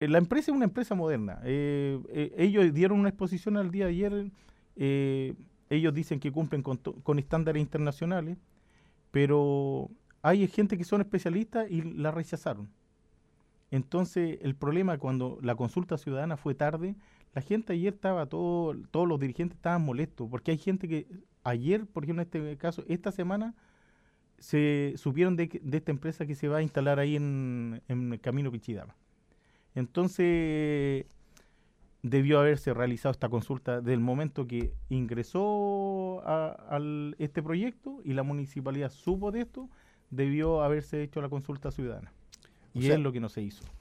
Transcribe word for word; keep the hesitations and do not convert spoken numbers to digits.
eh, la empresa es una empresa moderna. Eh, eh, ellos dieron una exposición al día de ayer. eh, Ellos dicen que cumplen con, to- con estándares internacionales, pero hay gente que son especialistas y la rechazaron. Entonces, el problema cuando la consulta ciudadana fue tarde, la gente ayer estaba, todo, todos los dirigentes estaban molestos, porque hay gente que ayer, por ejemplo, en este caso, esta semana, se supieron de, que- de esta empresa que se va a instalar ahí en, en el Camino Pichidama. Entonces, debió haberse realizado esta consulta del momento que ingresó a, al, este proyecto y la municipalidad supo de esto, debió haberse hecho la consulta ciudadana. O Y es sea, lo que no se hizo.